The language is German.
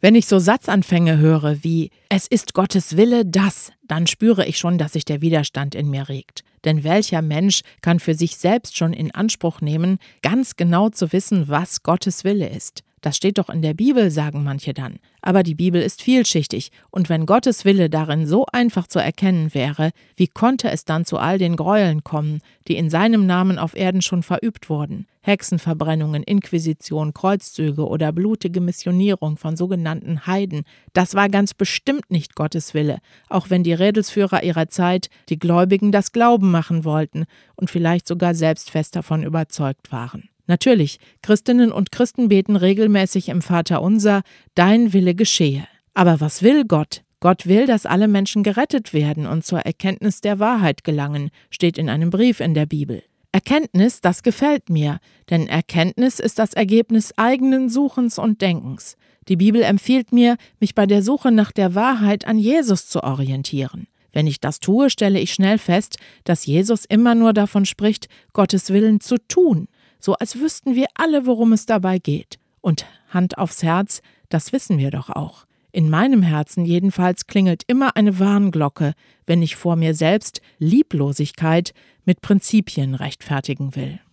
Wenn ich so Satzanfänge höre wie „Es ist Gottes Wille, dass“, dann spüre ich schon, dass sich der Widerstand in mir regt. Denn welcher Mensch kann für sich selbst schon in Anspruch nehmen, ganz genau zu wissen, was Gottes Wille ist? Das steht doch in der Bibel, sagen manche dann. Aber die Bibel ist vielschichtig, und wenn Gottes Wille darin so einfach zu erkennen wäre, wie konnte es dann zu all den Gräueln kommen, die in seinem Namen auf Erden schon verübt wurden? Hexenverbrennungen, Inquisition, Kreuzzüge oder blutige Missionierung von sogenannten Heiden, das war ganz bestimmt nicht Gottes Wille, auch wenn die Rädelsführer ihrer Zeit die Gläubigen das Glauben machen wollten und vielleicht sogar selbst fest davon überzeugt waren. Natürlich, Christinnen und Christen beten regelmäßig im Vaterunser, dein Wille geschehe. Aber was will Gott? Gott will, dass alle Menschen gerettet werden und zur Erkenntnis der Wahrheit gelangen, steht in einem Brief in der Bibel. Erkenntnis, das gefällt mir, denn Erkenntnis ist das Ergebnis eigenen Suchens und Denkens. Die Bibel empfiehlt mir, mich bei der Suche nach der Wahrheit an Jesus zu orientieren. Wenn ich das tue, stelle ich schnell fest, dass Jesus immer nur davon spricht, Gottes Willen zu tun. So als wüssten wir alle, worum es dabei geht. Und Hand aufs Herz, das wissen wir doch auch. In meinem Herzen jedenfalls klingelt immer eine Warnglocke, wenn ich vor mir selbst Lieblosigkeit mit Prinzipien rechtfertigen will.